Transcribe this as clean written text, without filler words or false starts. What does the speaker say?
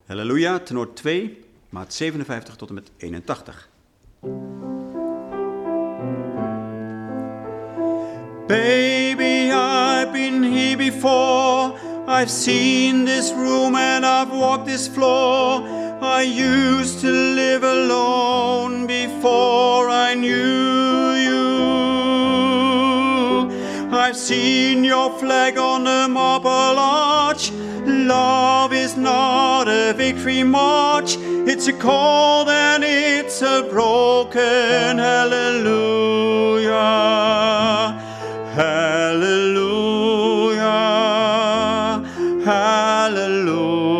Halleluja, tenor 2, maat 57 tot en met 81. Baby, I've been here before. I've seen this room and I've walked this floor. I used to live alone before I knew you. I've seen your flag on the marble arch. Love is not a victory march. It's a cold and it's a broken hallelujah. Hallelujah. Hallelujah.